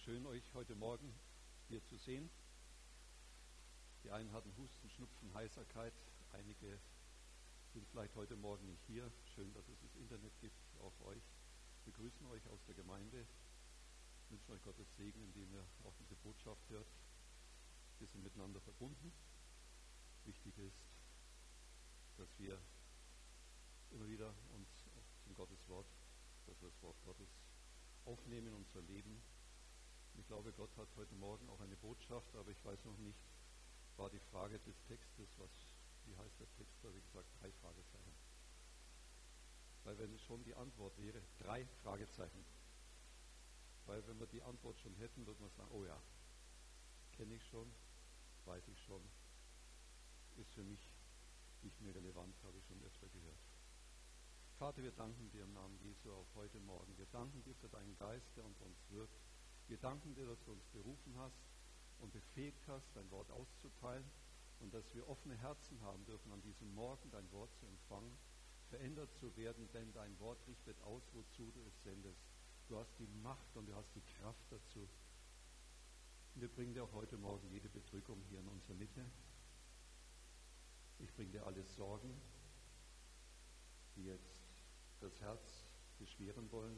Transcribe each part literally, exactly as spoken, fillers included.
schön, euch heute Morgen hier zu sehen. Die einen hatten Husten, Schnupfen, Heiserkeit. Einige sind vielleicht heute Morgen nicht hier. Schön, dass es das Internet gibt, auch euch. Wir grüßen euch aus der Gemeinde, wünschen euch Gottes Segen, indem ihr auch diese Botschaft hört. Wir sind miteinander verbunden. Wichtig ist, dass wir immer wieder uns zum Gotteswort, dass wir das Wort Gottes aufnehmen in unser Leben. Ich glaube, Gott hat heute Morgen auch eine Botschaft, aber ich weiß noch nicht, war die Frage des Textes, was, wie heißt der Text, da habe ich gesagt, drei Fragezeichen. Weil wenn es schon die Antwort wäre, drei Fragezeichen. Weil wenn wir die Antwort schon hätten, würde man sagen, oh ja, kenne ich schon, weiß ich schon, ist für mich nicht mehr relevant, habe ich schon öfter gehört. Vater, wir danken dir im Namen Jesu auch heute Morgen. Wir danken dir für deinen Geist, der unter uns wirkt. Wir danken dir, dass du uns berufen hast und befähigt hast, dein Wort auszuteilen und dass wir offene Herzen haben dürfen, an diesem Morgen dein Wort zu empfangen, verändert zu werden, denn dein Wort richtet aus, wozu du es sendest. Du hast die Macht und du hast die Kraft dazu. Und wir bringen dir auch heute Morgen jede Bedrückung hier in unsere Mitte. Ich bringe dir alle Sorgen, die jetzt das Herz beschweren wollen.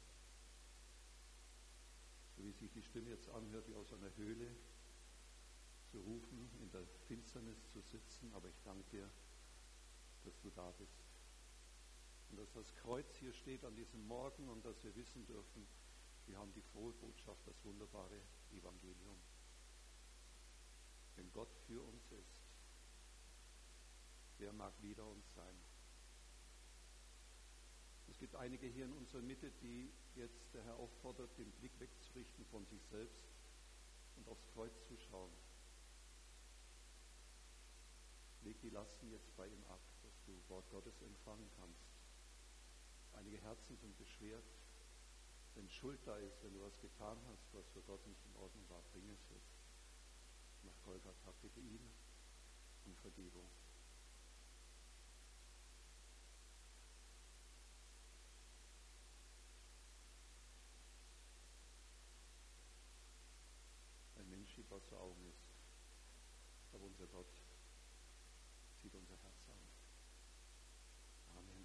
So wie sich die Stimme jetzt anhört, wie aus einer Höhle zu rufen, in der Finsternis zu sitzen. Aber ich danke dir, dass du da bist. Und dass das Kreuz hier steht an diesem Morgen und dass wir wissen dürfen, wir haben die frohe Botschaft, das wunderbare Evangelium. Wenn Gott für uns ist, wer mag wider uns sein? Es gibt einige hier in unserer Mitte, die jetzt der Herr auffordert, den Blick wegzurichten von sich selbst und aufs Kreuz zu schauen. Leg die Lasten jetzt bei ihm ab, dass du Wort Gottes empfangen kannst. Einige Herzen sind beschwert, wenn Schuld da ist, wenn du was getan hast, was für Gott nicht in Ordnung war, bring es jetzt. Nach Golgatha, bitte ihn um Vergebung. Was zu Augen ist. Aber unser Gott sieht unser Herz an. Amen.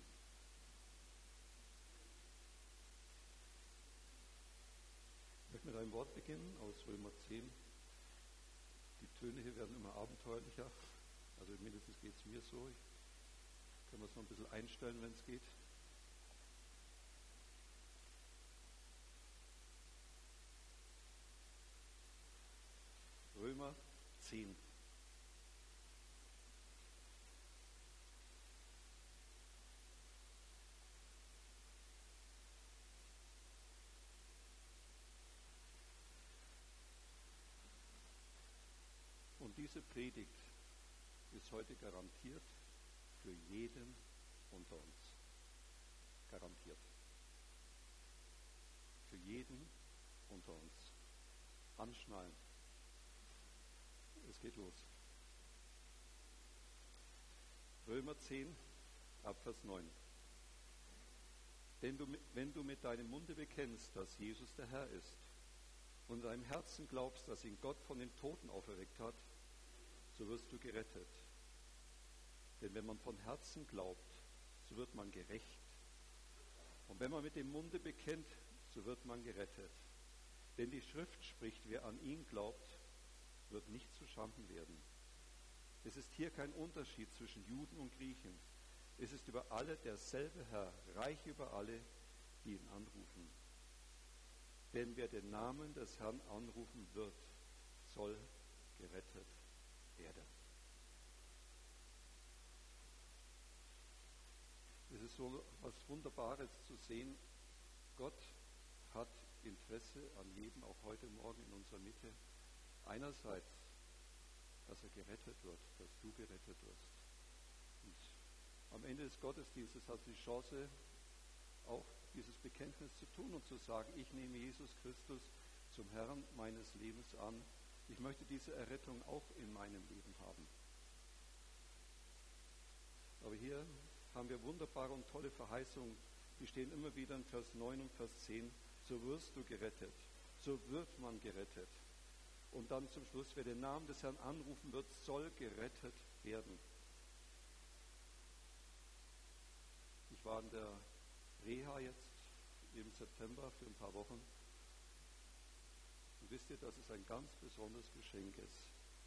Ich möchte mit einem Wort beginnen aus Römer zehn. Die Töne hier werden immer abenteuerlicher. Also mindestens geht es mir so. Ich kann es noch ein bisschen einstellen, wenn es geht. Römer zehn. Und diese Predigt ist heute garantiert für jeden unter uns. Garantiert. Für jeden unter uns. Anschnallen. Es geht los. Römer zehn, Abvers neun. Denn du, wenn du mit deinem Munde bekennst, dass Jesus der Herr ist, und in deinem Herzen glaubst, dass ihn Gott von den Toten auferweckt hat, so wirst du gerettet. Denn wenn man von Herzen glaubt, so wird man gerecht. Und wenn man mit dem Munde bekennt, so wird man gerettet. Denn die Schrift spricht, wer an ihn glaubt, wird nicht zu Schanden werden. Es ist hier kein Unterschied zwischen Juden und Griechen. Es ist über alle derselbe Herr, reich über alle, die ihn anrufen. Denn wer den Namen des Herrn anrufen wird, soll gerettet werden. Es ist so was Wunderbares zu sehen. Gott hat Interesse an jedem, auch heute Morgen in unserer Mitte. Einerseits, dass er gerettet wird, dass du gerettet wirst. Und am Ende des Gottesdienstes hast du die Chance, auch dieses Bekenntnis zu tun und zu sagen, ich nehme Jesus Christus zum Herrn meines Lebens an. Ich möchte diese Errettung auch in meinem Leben haben. Aber hier haben wir wunderbare und tolle Verheißungen, die stehen immer wieder in Vers neun und Vers zehn. So wirst du gerettet. so wird man gerettet. Und dann zum Schluss, wer den Namen des Herrn anrufen wird, soll gerettet werden. Ich war in der Reha jetzt im September für ein paar Wochen. Und wisst ihr, dass es ein ganz besonderes Geschenk ist,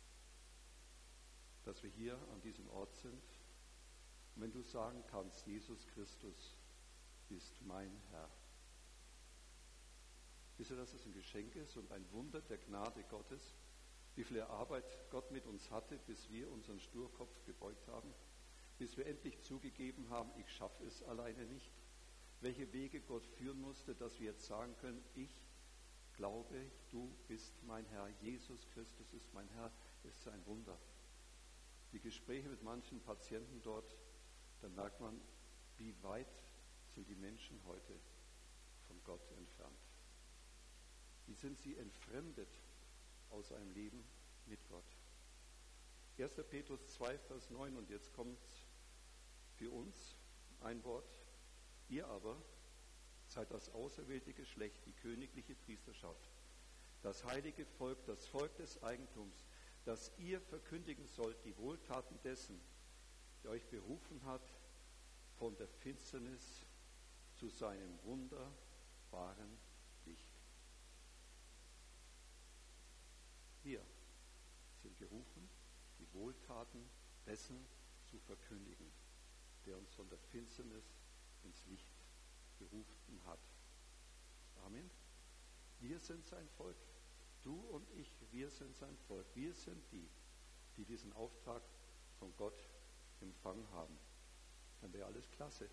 dass wir hier an diesem Ort sind. Und wenn du sagen kannst, Jesus Christus ist mein Herr. Wisst ihr, dass es ein Geschenk ist und ein Wunder der Gnade Gottes, wie viel Arbeit Gott mit uns hatte, bis wir unseren Sturkopf gebeugt haben, bis wir endlich zugegeben haben, ich schaffe es alleine nicht, welche Wege Gott führen musste, dass wir jetzt sagen können, ich glaube, du bist mein Herr, Jesus Christus ist mein Herr, ist ein Wunder. Die Gespräche mit manchen Patienten dort, da merkt man, wie weit sind die Menschen heute von Gott entfernt. Wie sind sie entfremdet aus einem Leben mit Gott? erster Petrus zwei, Vers neun, und jetzt kommt für uns ein Wort. Ihr aber seid das auserwählte Geschlecht, die königliche Priesterschaft, das heilige Volk, das Volk des Eigentums, dass ihr verkündigen sollt die Wohltaten dessen, der euch berufen hat, von der Finsternis zu seinem wunderbaren Licht. Wir sind gerufen, die Wohltaten dessen zu verkündigen, der uns von der Finsternis ins Licht berufen hat. Amen. Wir sind sein Volk. Du und ich, wir sind sein Volk. Wir sind die, die diesen Auftrag von Gott empfangen haben. Dann wäre alles klasse.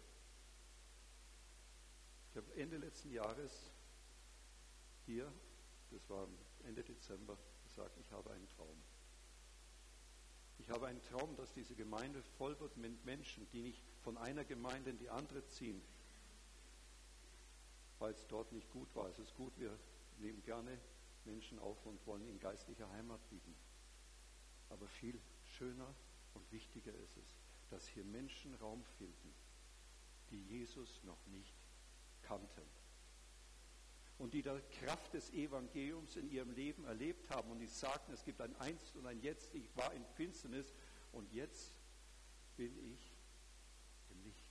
Ich habe Ende letzten Jahres hier, das war Ende Dezember, gesagt, ich habe einen Traum. Ich habe einen Traum, dass diese Gemeinde voll wird mit Menschen, die nicht von einer Gemeinde in die andere ziehen, weil es dort nicht gut war. Es ist gut, wir nehmen gerne Menschen auf und wollen ihnen geistliche Heimat bieten. Aber viel schöner und wichtiger ist es, dass hier Menschen Raum finden, die Jesus noch nicht kannten. Und die die Kraft des Evangeliums in ihrem Leben erlebt haben und die sagten, es gibt ein Einst und ein Jetzt, ich war in Finsternis und jetzt bin ich im Licht.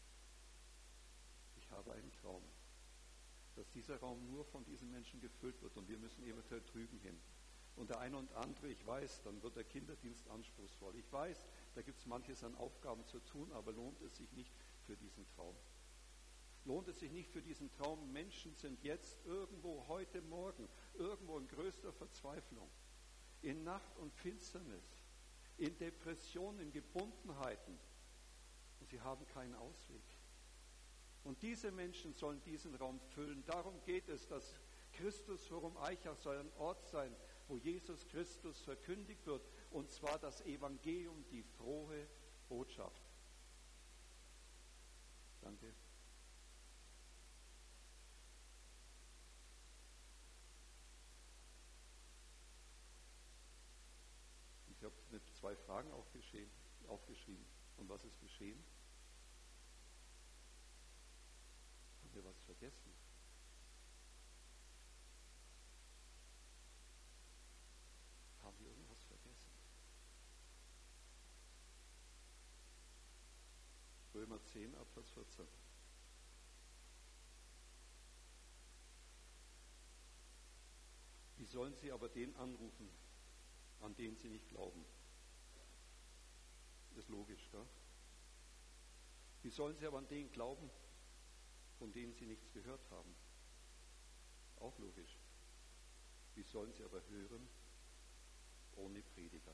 Ich habe einen Traum, dass dieser Raum nur von diesen Menschen gefüllt wird und wir müssen eventuell drüben hin. Und der eine und andere, ich weiß, dann wird der Kinderdienst anspruchsvoll. Ich weiß, da gibt es manches an Aufgaben zu tun, aber lohnt es sich nicht für diesen Traum. Lohnt es sich nicht für diesen Traum? Menschen sind jetzt irgendwo, heute Morgen, irgendwo in größter Verzweiflung, in Nacht und Finsternis, in Depressionen, in Gebundenheiten und sie haben keinen Ausweg. Und diese Menschen sollen diesen Raum füllen. Darum geht es, dass Christus Forum Eichach soll ein Ort sein, wo Jesus Christus verkündigt wird, und zwar das Evangelium, die frohe Botschaft. Danke. Ich habe mit zwei Fragen aufgeschrieben. Und was ist geschehen? Haben wir was vergessen? Haben wir irgendwas vergessen? Römer zehn, Abvers vierzehn. Wie sollen sie aber den anrufen, an den sie nicht glauben? Das ist logisch, gell? Wie sollen sie aber an den glauben, von denen sie nichts gehört haben? Auch logisch. Wie sollen sie aber hören ohne Prediger,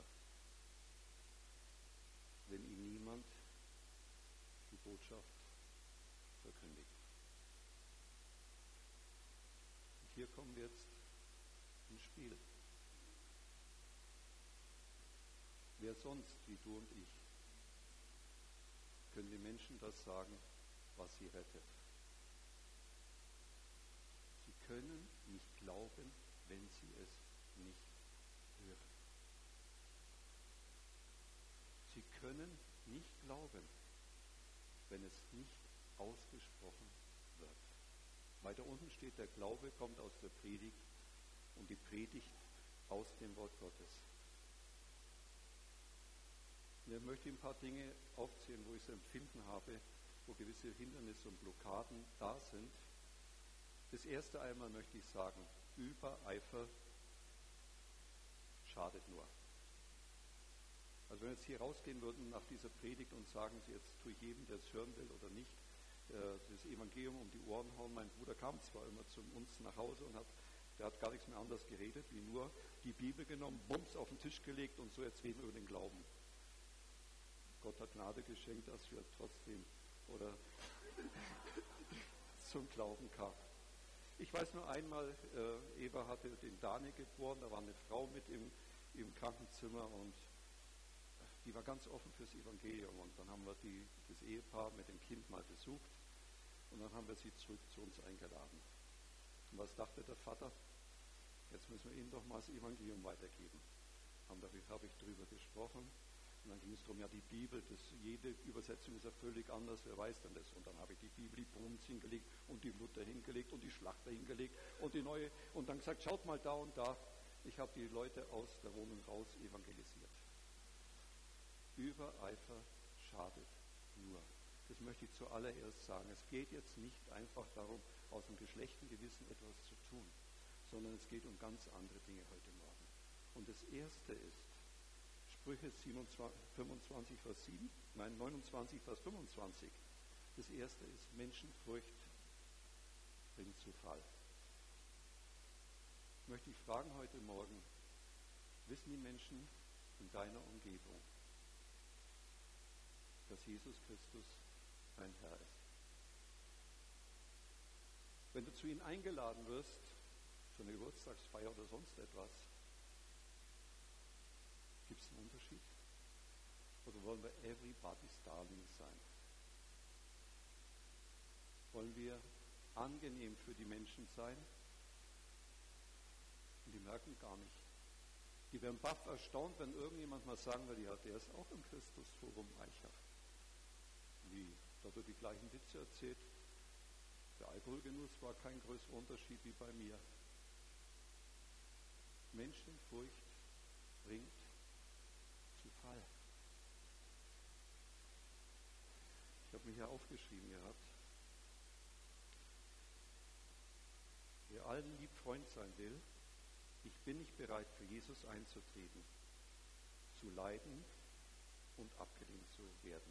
wenn ihnen niemand die Botschaft verkündigt? Und hier kommen wir jetzt ins Spiel. Wer sonst wie du und ich können den Menschen das sagen, was sie rettet? Sie können nicht glauben, wenn sie es nicht hören. Sie können nicht glauben, wenn es nicht ausgesprochen wird. Weiter unten steht, der Glaube kommt aus der Predigt und die Predigt aus dem Wort Gottes. Und ich möchte ein paar Dinge aufzählen, wo ich so Empfinden habe, wo gewisse Hindernisse und Blockaden da sind. Das erste einmal möchte ich sagen, Übereifer schadet nur. Also wenn wir jetzt hier rausgehen würden nach dieser Predigt und sagen, jetzt tue ich jedem, der es hören will oder nicht, das Evangelium um die Ohren hauen. Mein Bruder kam zwar immer zu uns nach Hause und hat, der hat gar nichts mehr anderes geredet, wie nur die Bibel genommen, bums auf den Tisch gelegt und so jetzt reden wir über den Glauben. Gott hat Gnade geschenkt, dass wir trotzdem oder zum Glauben kamen. Ich weiß nur einmal, äh, Eva hatte den Daniel geboren, da war eine Frau mit im, im Krankenzimmer und die war ganz offen fürs Evangelium. Und dann haben wir die, das Ehepaar mit dem Kind mal besucht und dann haben wir sie zurück zu uns eingeladen. Und was dachte der Vater? Jetzt müssen wir ihnen doch mal das Evangelium weitergeben. Haben da habe ich darüber gesprochen. Und dann ging es darum, ja die Bibel, das, jede Übersetzung ist ja völlig anders, wer weiß denn das? Und dann habe ich die Bibel, die Bruns hingelegt und die Luther hingelegt und die Schlachter hingelegt und die neue und dann gesagt, schaut mal da und da. Ich habe die Leute aus der Wohnung raus evangelisiert. Übereifer schadet nur. Das möchte ich zuallererst sagen. Es geht jetzt nicht einfach darum, aus dem geschlechten Gewissen etwas zu tun, sondern es geht um ganz andere Dinge heute Morgen. Und das Erste ist, Sprüche fünfundzwanzig, Vers sieben, nein, neunundzwanzig, Vers fünfundzwanzig. Das erste ist, Menschenfurcht bringt zu Fall. Möchte ich fragen heute Morgen, wissen die Menschen in deiner Umgebung, dass Jesus Christus dein Herr ist? Wenn du zu ihnen eingeladen wirst, für eine Geburtstagsfeier oder sonst etwas, gibt es einen Unterschied? Oder wollen wir everybody's darling sein? Wollen wir angenehm für die Menschen sein? Und die merken gar nicht. Die werden baff erstaunt, wenn irgendjemand mal sagen will, ja, der ist auch im Christusforum Eichach. Wie? Da wird die gleichen Witze erzählt. Der Alkoholgenuss war kein größerer Unterschied wie bei mir. Menschenfurcht bringt zu Fall. Ich habe mir hier aufgeschrieben gehabt, wer allen lieb Freund sein will, ich bin nicht bereit, für Jesus einzutreten, zu leiden und abgelehnt zu werden.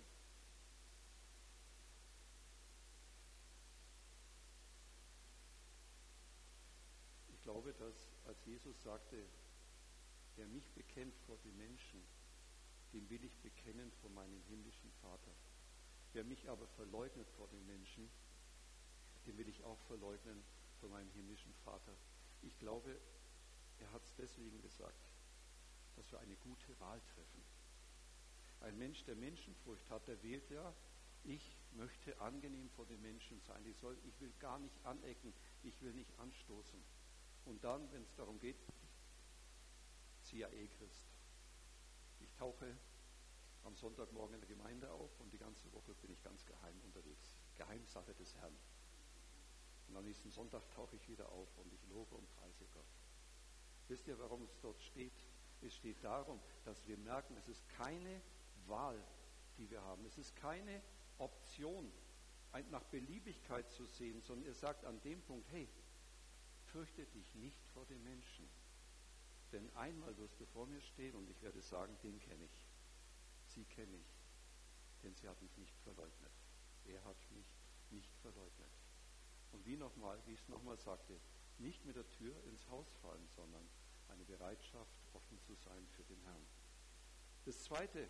Ich glaube, dass als Jesus sagte, wer mich bekennt vor den Menschen, den will ich bekennen vor meinem himmlischen Vater. Wer mich aber verleugnet vor den Menschen, den will ich auch verleugnen vor meinem himmlischen Vater. Ich glaube, er hat es deswegen gesagt, dass wir eine gute Wahl treffen. Ein Mensch, der Menschenfurcht hat, der wählt ja, ich möchte angenehm vor den Menschen sein. Ich, soll, ich will gar nicht anecken, ich will nicht anstoßen. Und dann, wenn es darum geht, C I A-Christ. Ich tauche am Sonntagmorgen in der Gemeinde auf und die ganze Woche bin ich ganz geheim unterwegs. Geheimsache des Herrn. Und am nächsten Sonntag tauche ich wieder auf und ich lobe und preise Gott. Wisst ihr, warum es dort steht? Es steht darum, dass wir merken, es ist keine Wahl, die wir haben. Es ist keine Option, nach Beliebigkeit zu sehen, sondern er sagt an dem Punkt, hey, fürchte dich nicht vor den Menschen. Denn einmal wirst du vor mir stehen und ich werde sagen, den kenne ich. Sie kenne ich. Denn sie hat mich nicht verleugnet. Er hat mich nicht verleugnet. Und wie nochmal, wie ich es nochmal sagte, nicht mit der Tür ins Haus fallen, sondern eine Bereitschaft, offen zu sein für den Herrn. Das Zweite,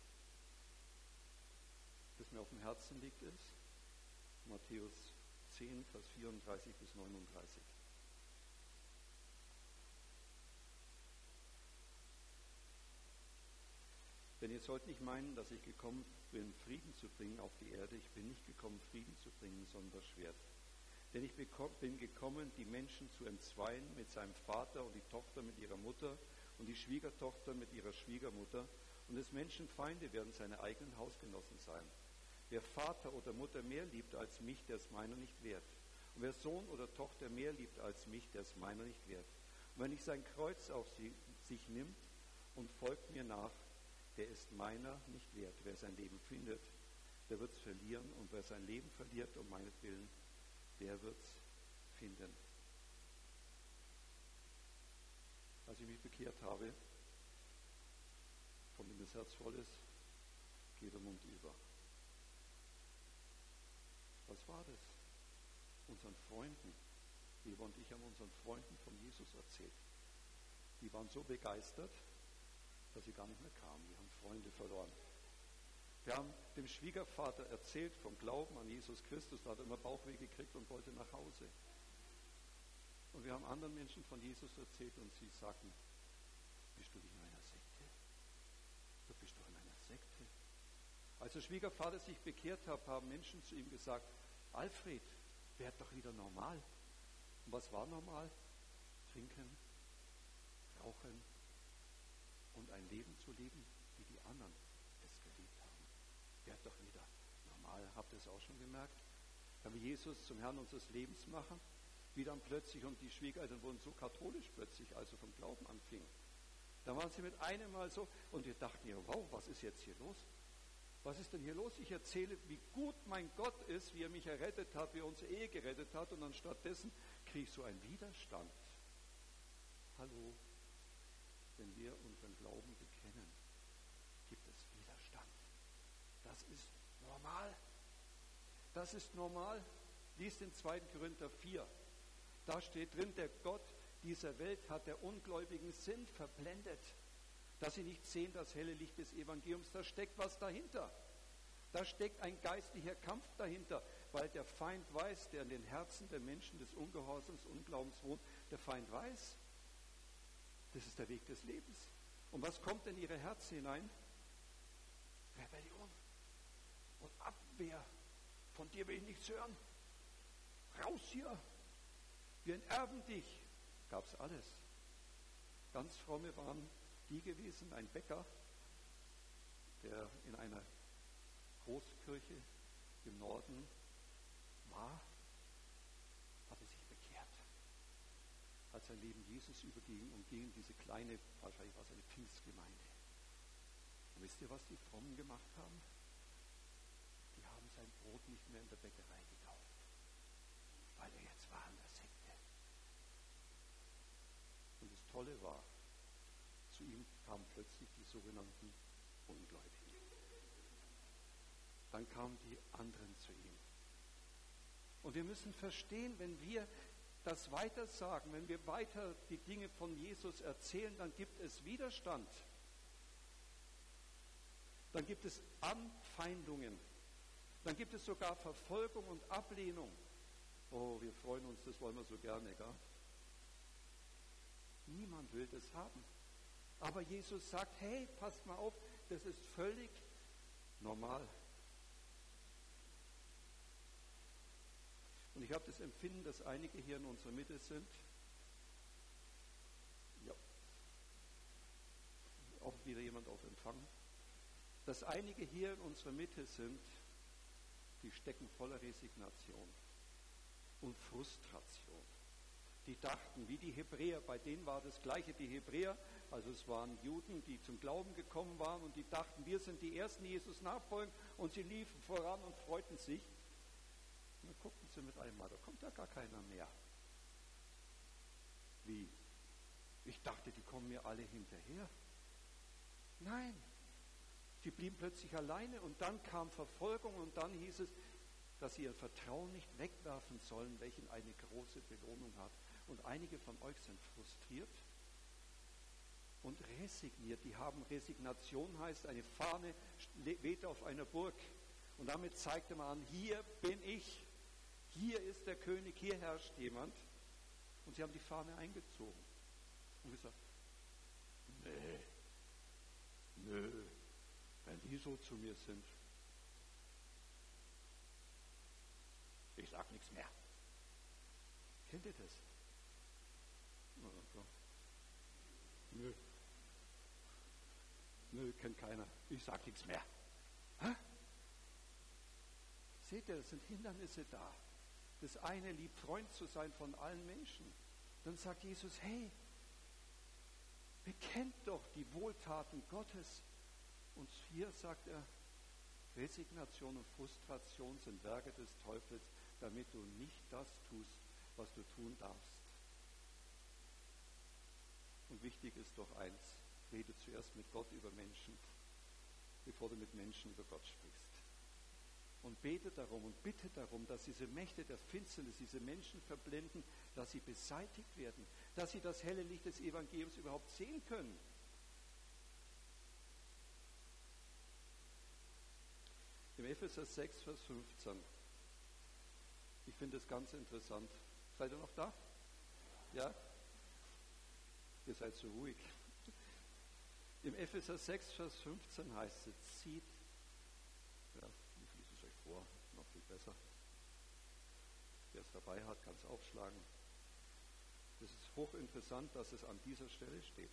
das mir auf dem Herzen liegt, ist Matthäus zehn, Vers vierunddreißig bis neununddreißig. Denn ihr sollt nicht meinen, dass ich gekommen bin, Frieden zu bringen auf die Erde. Ich bin nicht gekommen, Frieden zu bringen, sondern das Schwert. Denn ich bin gekommen, die Menschen zu entzweien mit seinem Vater und die Tochter mit ihrer Mutter und die Schwiegertochter mit ihrer Schwiegermutter. Und des Menschen Feinde werden seine eigenen Hausgenossen sein. Wer Vater oder Mutter mehr liebt als mich, der ist meiner nicht wert. Und wer Sohn oder Tochter mehr liebt als mich, der ist meiner nicht wert. Und wenn ich sein Kreuz auf sie, sich nimmt und folgt mir nach, der ist meiner nicht wert. Wer sein Leben findet, der wird es verlieren. Und wer sein Leben verliert um meinetwillen, der wird es finden. Als ich mich bekehrt habe, von dem das Herz voll ist, geht der Mund über. Was war das? Unseren Freunden, Eva und ich haben unseren Freunden von Jesus erzählt. Die waren so begeistert, dass sie gar nicht mehr kamen. Wir haben Freunde verloren. Wir haben dem Schwiegervater erzählt vom Glauben an Jesus Christus. Da hat er immer Bauchweh gekriegt und wollte nach Hause. Und wir haben anderen Menschen von Jesus erzählt und sie sagten, bist du nicht in einer Sekte? Du bist doch in einer Sekte. Als der Schwiegervater sich bekehrt hat, haben Menschen zu ihm gesagt, Alfred, werd doch wieder normal. Und was war normal? Trinken, rauchen und ein Leben zu leben, wie die anderen es gelebt haben. Werd doch wieder normal. Habt ihr es auch schon gemerkt? Wenn wir Jesus zum Herrn unseres Lebens machen, wie dann plötzlich, und die Schwiegereltern wurden so katholisch plötzlich, also vom Glauben anfingen. Da waren sie mit einem Mal so, und wir dachten ja, wow, was ist jetzt hier los? Was ist denn hier los? Ich erzähle, wie gut mein Gott ist, wie er mich errettet hat, wie er unsere Ehe gerettet hat, und anstattdessen kriege ich so einen Widerstand. Hallo, wenn wir unseren Glauben bekennen, gibt es Widerstand. Das ist normal. Das ist normal. Lies den zweiten Korinther vier. Da steht drin, der Gott dieser Welt hat der ungläubigen Sinn verblendet, dass sie nicht sehen das helle Licht des Evangeliums. Da steckt was dahinter. Da steckt ein geistlicher Kampf dahinter, weil der Feind weiß, der in den Herzen der Menschen des Ungehorsams, Unglaubens wohnt, der Feind weiß, das ist der Weg des Lebens. Und was kommt in ihre Herzen hinein? Rebellion und Abwehr. Von dir will ich nichts hören. Raus hier. Wir enterben dich. Gab es alles. Ganz fromme waren die gewesen, ein Bäcker, der in einer Großkirche im Norden war, hatte sich bekehrt. Als sein Leben Jesus überging und ging in diese kleine, wahrscheinlich war es eine Pfingstgemeinde. Und wisst ihr, was die Frommen gemacht haben? Die haben sein Brot nicht mehr in der Bäckerei gekauft, weil er jetzt war in der Sekte. Und das Tolle war, zu ihm kamen plötzlich die sogenannten Ungläubigen. Dann kamen die anderen zu ihm. Und wir müssen verstehen, wenn wir das weiter sagen, wenn wir weiter die Dinge von Jesus erzählen, dann gibt es Widerstand. Dann gibt es Anfeindungen. Dann gibt es sogar Verfolgung und Ablehnung. Oh, wir freuen uns, das wollen wir so gerne, gell? Niemand will das haben. Aber Jesus sagt, hey, passt mal auf, das ist völlig normal. Und ich habe das Empfinden, dass einige hier in unserer Mitte sind. Ja. Auch wieder jemand auf Empfang. Dass einige hier in unserer Mitte sind, die stecken voller Resignation und Frustration. Die dachten, wie die Hebräer, bei denen war das Gleiche, die Hebräer, also es waren Juden, die zum Glauben gekommen waren und die dachten, wir sind die Ersten, die Jesus nachfolgen, und sie liefen voran und freuten sich. Und dann guckten sie mit einmal, da kommt ja gar keiner mehr. Wie? Ich dachte, die kommen mir alle hinterher. Nein, sie blieben plötzlich alleine und dann kam Verfolgung und dann hieß es, dass sie ihr Vertrauen nicht wegwerfen sollen, welchen eine große Belohnung hat. Und einige von euch sind frustriert und resigniert. Die haben Resignation, heißt eine Fahne wehte auf einer Burg. Und damit zeigte man an, hier bin ich, hier ist der König, hier herrscht jemand. Und sie haben die Fahne eingezogen und gesagt, nee, nö, wenn die so zu mir sind, ich sag nichts mehr. Kennt ihr das? Nö. Nö, kennt keiner. Ich sag nichts mehr. Hä? Seht ihr, es sind Hindernisse da. Das eine liebt Freund zu sein von allen Menschen. Dann sagt Jesus, hey, Bekennt doch die Wohltaten Gottes. Und hier sagt er, Resignation und Frustration sind Werke des Teufels, damit du nicht das tust, was du tun darfst. Und wichtig ist doch eins, rede zuerst mit Gott über Menschen, bevor du mit Menschen über Gott sprichst. Und bete darum und bitte darum, dass diese Mächte der Finsternis, diese Menschen verblenden, dass sie beseitigt werden, dass sie das helle Licht des Evangeliums überhaupt sehen können. Im Epheser sechs, Vers fünfzehn. Ich finde es ganz interessant. Seid ihr noch da? Ja? Ihr seid so ruhig. Im Epheser sechs, Vers fünfzehn heißt es, zieht, ja, ich lese es euch vor, noch viel besser. Wer es dabei hat, kann es aufschlagen. Es ist hochinteressant, dass es an dieser Stelle steht.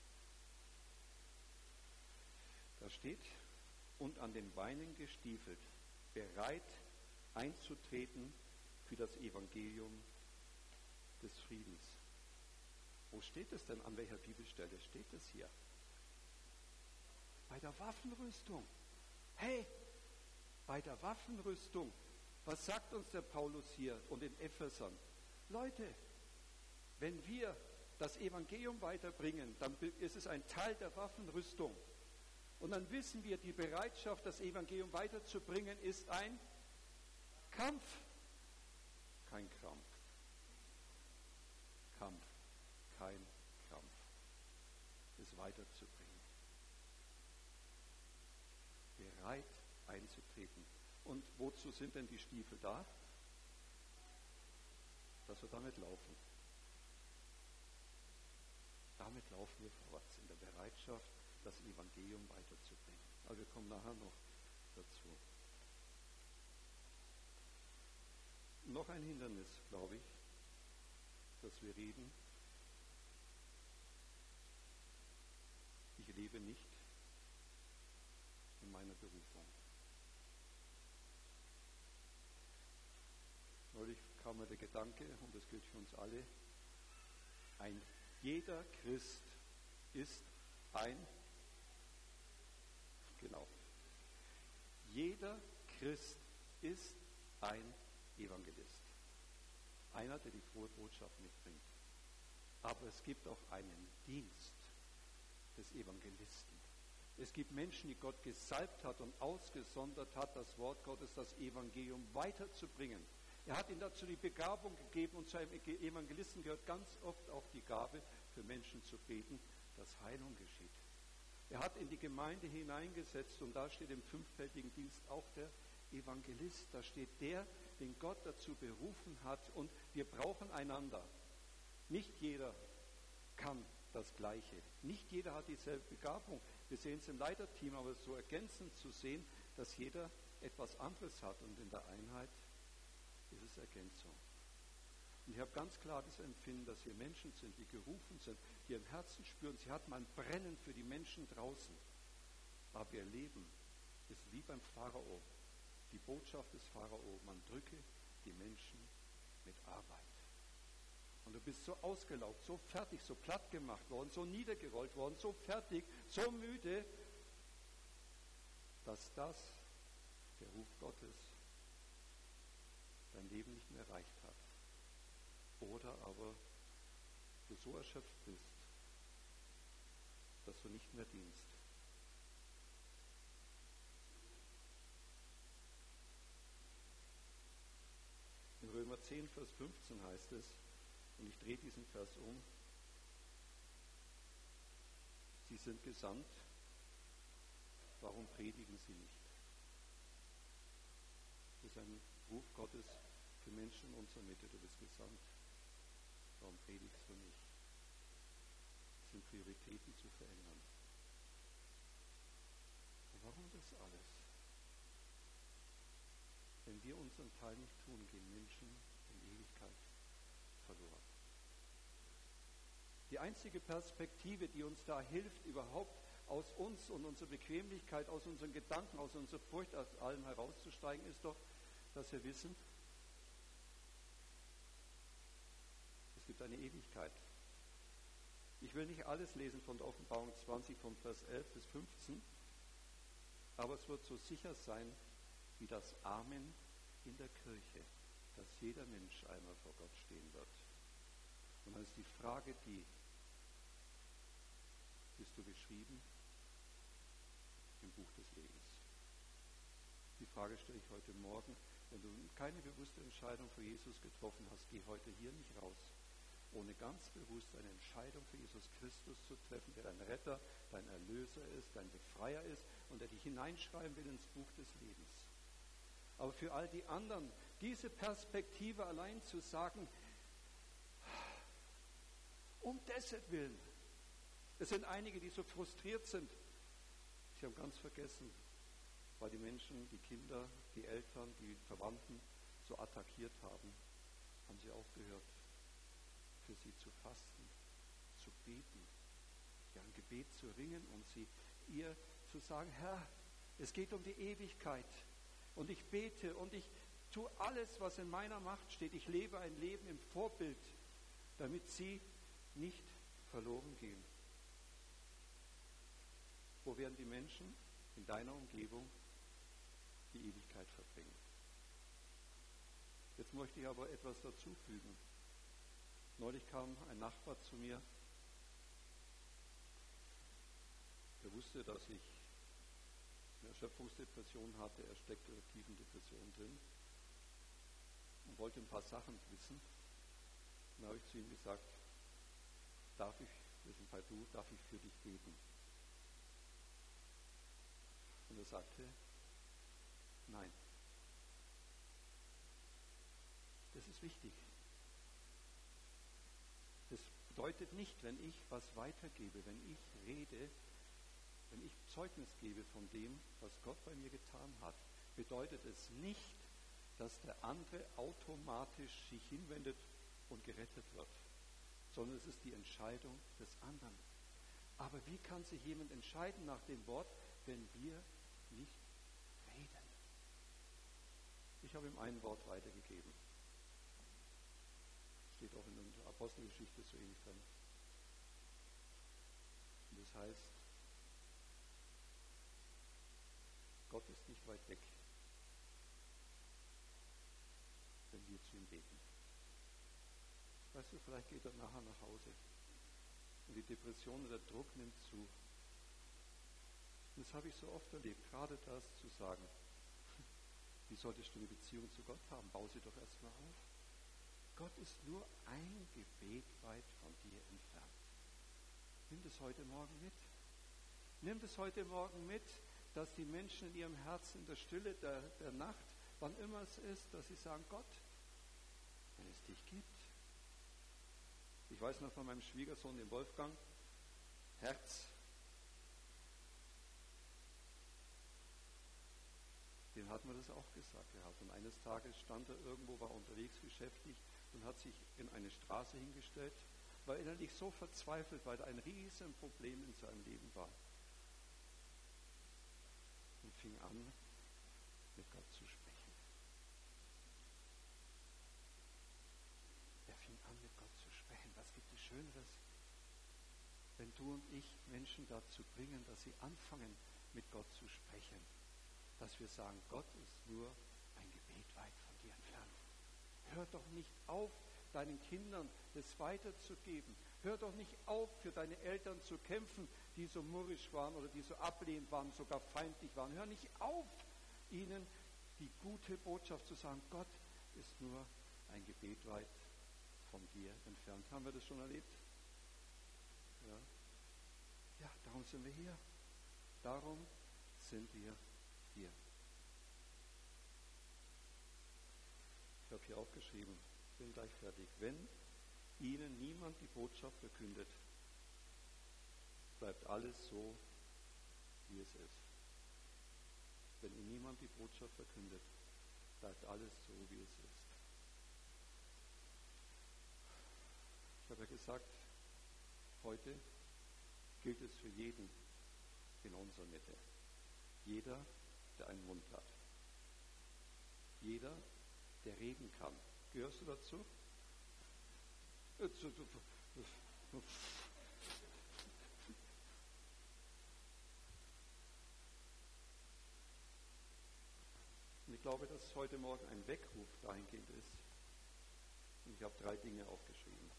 Da steht, und an den Beinen gestiefelt, bereit einzutreten für das Evangelium des Friedens. Wo steht es denn? An welcher Bibelstelle steht es hier? Bei der Waffenrüstung. Hey, bei der Waffenrüstung. Was sagt uns der Paulus hier und den Ephesern? Leute, wenn wir das Evangelium weiterbringen, dann ist es ein Teil der Waffenrüstung. Und dann wissen wir, die Bereitschaft, das Evangelium weiterzubringen, ist ein Kampf, kein Krampf. Kampf, kein Krampf, es weiterzubringen. Bereit einzutreten. Und wozu sind denn die Stiefel da? Dass wir damit laufen. Damit laufen wir vorwärts in der Bereitschaft, das Evangelium weiterzubringen. Aber wir kommen nachher noch dazu. Noch ein Hindernis, glaube ich, dass wir reden. Ich lebe nicht in meiner Berufung. Neulich kam mir der Gedanke, und das gilt für uns alle, ein jeder Christ ist ein Genau. Jeder Christ ist ein Evangelist. Einer, der die frohe Botschaft mitbringt. Aber es gibt auch einen Dienst des Evangelisten. Es gibt Menschen, die Gott gesalbt hat und ausgesondert hat, das Wort Gottes, das Evangelium weiterzubringen. Er hat ihnen dazu die Begabung gegeben und zu einem Evangelisten gehört ganz oft auch die Gabe, für Menschen zu beten, dass Heilung geschieht. Er hat in die Gemeinde hineingesetzt und da steht im fünffältigen Dienst auch der Evangelist. Da steht der, den Gott dazu berufen hat und wir brauchen einander. Nicht jeder kann das Gleiche. Nicht jeder hat dieselbe Begabung. Wir sehen es im Leiterteam, aber so ergänzend zu sehen, dass jeder etwas anderes hat und in der Einheit ist es Ergänzung. Und ich habe ganz klar das Empfinden, dass wir Menschen sind, die gerufen sind, die im Herzen spüren, sie hatten ein Brennen für die Menschen draußen. Aber ihr Leben ist wie beim Pharao. Die Botschaft des Pharao, man drücke die Menschen mit Arbeit. Und du bist so ausgelaugt, so fertig, so platt gemacht worden, so niedergerollt worden, so fertig, so müde, dass das, der Ruf Gottes, dein Leben nicht mehr erreicht hat. Oder aber du so erschöpft bist, dass du nicht mehr dienst. In Römer zehn, Vers fünfzehn heißt es, und ich drehe diesen Vers um, sie sind gesandt, warum predigen sie nicht? Das ist ein Ruf Gottes für Menschen in unserer Mitte, du bist gesandt. Warum predigst du nicht? Das sind Prioritäten zu verändern. Und warum das alles? Wenn wir unseren Teil nicht tun, gehen Menschen in Ewigkeit verloren. Die einzige Perspektive, die uns da hilft, überhaupt aus uns und unserer Bequemlichkeit, aus unseren Gedanken, aus unserer Furcht, aus allem herauszusteigen, ist doch, dass wir wissen, es gibt eine Ewigkeit. Ich will nicht alles lesen von der Offenbarung zwanzig, von Vers elf bis fünfzehn, aber es wird so sicher sein, wie das Amen in der Kirche, dass jeder Mensch einmal vor Gott stehen wird. Und dann ist die Frage die, bist du geschrieben im Buch des Lebens? Die Frage stelle ich heute Morgen. Wenn du keine bewusste Entscheidung für Jesus getroffen hast, geh heute hier nicht raus, ohne ganz bewusst eine Entscheidung für Jesus Christus zu treffen, der dein Retter, dein Erlöser ist, dein Befreier ist und der dich hineinschreiben will ins Buch des Lebens. Aber für all die anderen, diese Perspektive allein zu sagen, um desseltwillen. Es sind einige, die so frustriert sind. Sie haben ganz vergessen, weil die Menschen, die Kinder, die Eltern, die Verwandten so attackiert haben, haben sie aufgehört, für sie zu fasten, zu beten, ja, ein Gebet zu ringen und sie ihr zu sagen, Herr, es geht um die Ewigkeit und ich bete und ich tue alles, was in meiner Macht steht. Ich lebe ein Leben im Vorbild, damit sie nicht verloren gehen. Wo werden die Menschen in deiner Umgebung die Ewigkeit verbringen? Jetzt möchte ich aber etwas dazufügen. Neulich kam ein Nachbar zu mir, der wusste, dass ich eine Erschöpfungsdepression hatte, er steckte in einer tiefen Depression drin und wollte ein paar Sachen wissen. Dann habe ich zu ihm gesagt, darf ich, wir sind bei du, darf ich für dich beten? Und er sagte, nein. Das ist wichtig. Das bedeutet nicht, wenn ich was weitergebe, wenn ich rede, wenn ich Zeugnis gebe von dem, was Gott bei mir getan hat, bedeutet es nicht, dass der andere automatisch sich hinwendet und gerettet wird, sondern es ist die Entscheidung des anderen. Aber wie kann sich jemand entscheiden nach dem Wort, wenn wir nicht reden? Ich habe ihm ein Wort weitergegeben. Steht auch in der Apostelgeschichte so ähnlich drin. Und das heißt, Gott ist nicht weit weg, wenn wir zu ihm beten. Weißt du, vielleicht geht er nachher nach Hause und die Depression und der Druck nimmt zu. Und das habe ich so oft erlebt, gerade das zu sagen. Wie solltest du eine Beziehung zu Gott haben? Bau sie doch erstmal auf. Gott ist nur ein Gebet weit von dir entfernt. Nimm das heute Morgen mit. Nimm das heute Morgen mit, dass die Menschen in ihrem Herzen in der Stille der, der Nacht, wann immer es ist, dass sie sagen, Gott, wenn es dich gibt. Ich weiß noch von meinem Schwiegersohn, dem Wolfgang, Herz. Dem hat man das auch gesagt gehabt. Und eines Tages stand er irgendwo, war unterwegs geschäftlich und hat sich in eine Straße hingestellt, war innerlich so verzweifelt, weil da ein riesen Problem in seinem Leben war. Und fing an, mit Gott zu sprechen. Er fing an, mit Gott zu sprechen. Was gibt es Schöneres, wenn du und ich Menschen dazu bringen, dass sie anfangen, mit Gott zu sprechen? Dass wir sagen, Gott ist nur ein Gebet weit von dir entfernt. Hör doch nicht auf, deinen Kindern das weiterzugeben. Hör doch nicht auf, für deine Eltern zu kämpfen, die so murrisch waren oder die so ablehnend waren, sogar feindlich waren. Hör nicht auf, ihnen die gute Botschaft zu sagen, Gott ist nur ein Gebet weit von dir entfernt. Haben wir das schon erlebt? Ja, ja, darum sind wir hier. Darum sind wir hier. Ich habe hier aufgeschrieben, bin gleich fertig. Wenn ihnen niemand die Botschaft verkündet, bleibt alles so, wie es ist. Wenn ihnen niemand die Botschaft verkündet, bleibt alles so, wie es ist. Ich habe ja gesagt, heute gilt es für jeden in unserer Mitte. Jeder, der einen Mund hat. Jeder, der reden kann. Gehörst du dazu? ich glaube, dass heute Morgen ein Weckruf dahingehend ist. Und ich habe drei Dinge aufgeschrieben.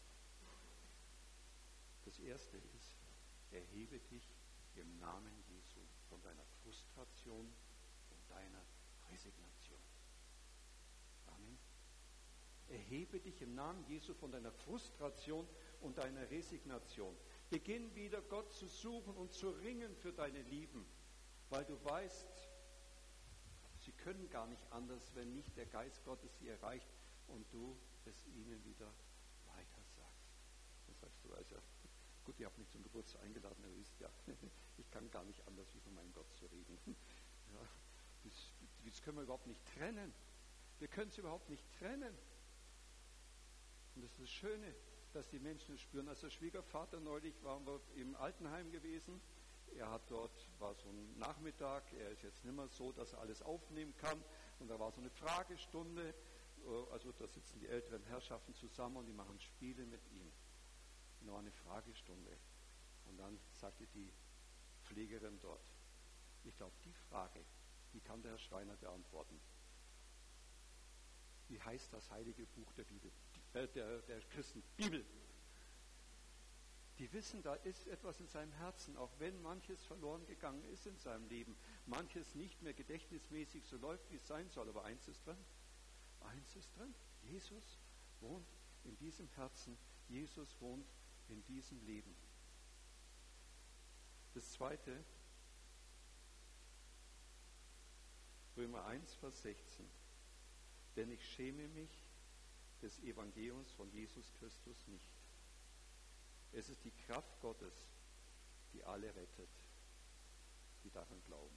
Das erste ist, erhebe dich im Namen Jesu von deiner Frustration und deiner Resignation. Amen. Erhebe dich im Namen Jesu von deiner Frustration und deiner Resignation. Beginn wieder Gott zu suchen und zu ringen für deine Lieben, weil du weißt, sie können gar nicht anders, wenn nicht der Geist Gottes sie erreicht und du es ihnen wieder weiter sagst. Dann sagst du, also, gut, ihr habt mich zum Geburtstag eingeladen, ihr wisst ja, ich kann gar nicht anders, wie von meinem Gott zu reden. Ja, das, das können wir überhaupt nicht trennen. Wir können es überhaupt nicht trennen. Und das ist das Schöne, dass die Menschen es spüren. Als der Schwiegervater neulich waren wir im Altenheim gewesen. Er hat dort, war so ein Nachmittag, er ist jetzt nicht mehr so, dass er alles aufnehmen kann. Und da war so eine Fragestunde, also da sitzen die älteren Herrschaften zusammen und die machen Spiele mit ihm. Und da war eine Fragestunde. Und dann sagte die Pflegerin dort, ich glaube, die Frage, die kann der Herr Schreiner beantworten. Wie heißt das heilige Buch der Bibel? Äh, der, der Christen? Bibel. Die wissen, da ist etwas in seinem Herzen, auch wenn manches verloren gegangen ist in seinem Leben, manches nicht mehr gedächtnismäßig so läuft, wie es sein soll, aber eins ist drin. Eins ist drin. Jesus wohnt in diesem Herzen. Jesus wohnt in diesem Leben. Das zweite, Römer eins, Vers sechzehn. Denn ich schäme mich des Evangeliums von Jesus Christus nicht. Es ist die Kraft Gottes, die alle rettet, die daran glauben.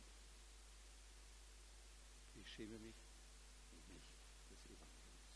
Ich schäme mich nicht des Evangeliums.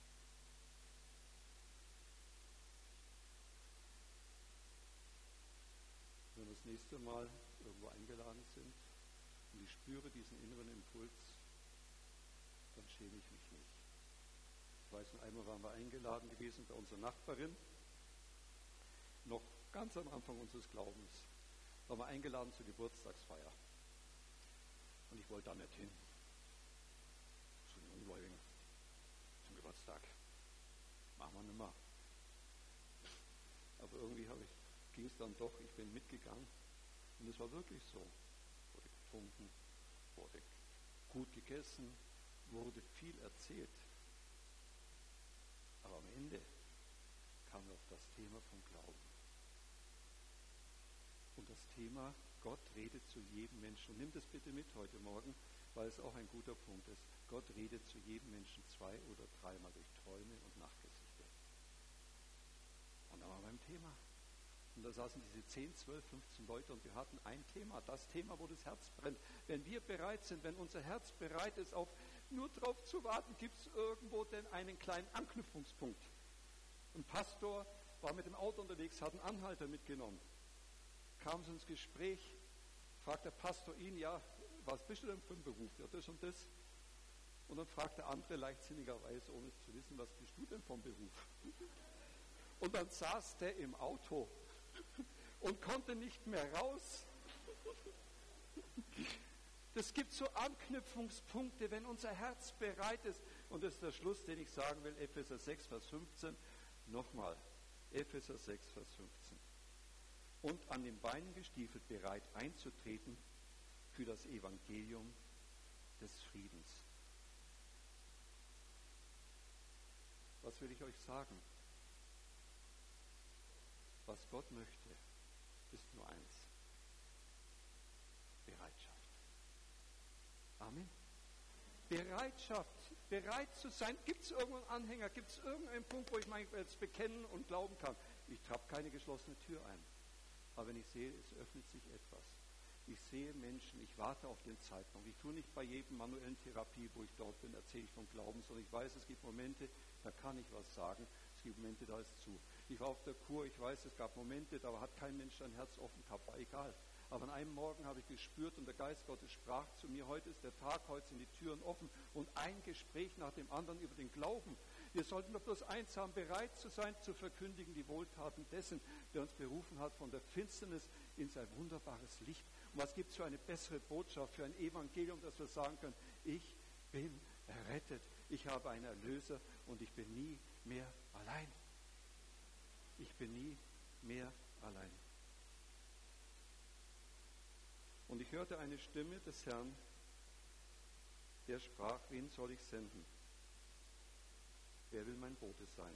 Wenn wir das nächste Mal irgendwo eingeladen sind und ich spüre diesen inneren Impuls, dann schäme ich mich nicht. Ich weiß noch einmal, waren wir eingeladen gewesen bei unserer Nachbarin, noch ganz am Anfang unseres Glaubens, waren wir eingeladen zur Geburtstagsfeier. Und ich wollte da nicht hin. Zu den Ungläubigen, zum Geburtstag. Machen wir nicht mehr. Aber irgendwie habe ich, ging es dann doch, ich bin mitgegangen. Und es war wirklich so. Wurde getrunken, wurde gut gegessen, wurde viel erzählt. Aber am Ende kam noch das Thema vom Glauben. Und das Thema, Gott redet zu jedem Menschen. Und nimm das bitte mit heute Morgen, weil es auch ein guter Punkt ist. Gott redet zu jedem Menschen zwei oder dreimal durch Träume und Nachtgesichte. Und da waren wir beim Thema. Und da saßen diese zehn, zwölf, fünfzehn Leute und wir hatten ein Thema, das Thema, wo das Herz brennt. Wenn wir bereit sind, wenn unser Herz bereit ist, auf nur darauf zu warten, gibt es irgendwo denn einen kleinen Anknüpfungspunkt. Ein Pastor war mit dem Auto unterwegs, hat einen Anhalter mitgenommen. Kam sie ins Gespräch, fragt der Pastor ihn, ja, was bist du denn für ein Beruf? Ja, das und das. Und dann fragt der andere leichtsinnigerweise, ohne es zu wissen, was bist du denn vom Beruf? Und dann saß der im Auto und konnte nicht mehr raus. Es gibt so Anknüpfungspunkte, wenn unser Herz bereit ist. Und das ist der Schluss, den ich sagen will, Epheser sechs, Vers fünfzehn. Nochmal, Epheser sechs, Vers fünfzehn. Und an den Beinen gestiefelt, bereit einzutreten für das Evangelium des Friedens. Was will ich euch sagen? Was Gott möchte, ist nur eins. Bereitschaft. Amen. Bereitschaft, bereit zu sein. Gibt es irgendeinen Anhänger? Gibt es irgendeinen Punkt, wo ich mich jetzt bekennen und glauben kann? Ich trappe keine geschlossene Tür ein. Aber wenn ich sehe, es öffnet sich etwas. Ich sehe Menschen, ich warte auf den Zeitpunkt. Ich tue nicht bei jedem manuellen Therapie, wo ich dort bin, erzähle ich vom Glauben, sondern ich weiß, es gibt Momente, da kann ich was sagen. Es gibt Momente, da ist zu. Ich war auf der Kur, ich weiß, es gab Momente, da hat kein Mensch sein Herz offen gehabt, war egal. Aber an einem Morgen habe ich gespürt und der Geist Gottes sprach zu mir, heute ist der Tag, heute sind die Türen offen und ein Gespräch nach dem anderen über den Glauben. Wir sollten doch bloß eins haben, bereit zu sein, zu verkündigen die Wohltaten dessen, der uns berufen hat von der Finsternis in sein wunderbares Licht. Und was gibt es für eine bessere Botschaft, für ein Evangelium, dass wir sagen können, ich bin errettet. Ich habe einen Erlöser und ich bin nie mehr allein. Ich bin nie mehr allein. Und ich hörte eine Stimme des Herrn, der sprach, wen soll ich senden? Wer will mein Bote sein?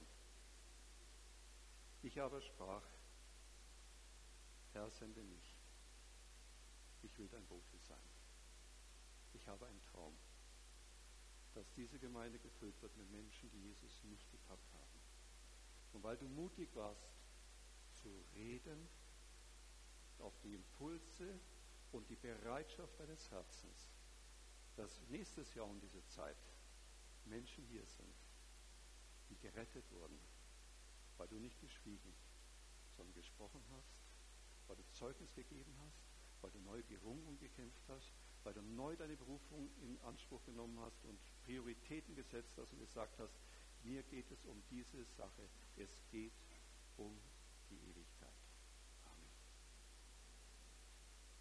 Ich aber sprach, Herr, sende mich. Ich will dein Bote sein. Ich habe einen Traum, dass diese Gemeinde gefüllt wird mit Menschen, die Jesus nicht gekannt haben. Und weil du mutig warst, zu reden, auf die Impulse und die Bereitschaft deines Herzens, dass nächstes Jahr um diese Zeit Menschen hier sind, die gerettet wurden, weil du nicht geschwiegen, sondern gesprochen hast, weil du Zeugnis gegeben hast, weil du neu gerungen und gekämpft hast, weil du neu deine Berufung in Anspruch genommen hast und Prioritäten gesetzt hast und gesagt hast, mir geht es um diese Sache, es geht um die Ewigkeit.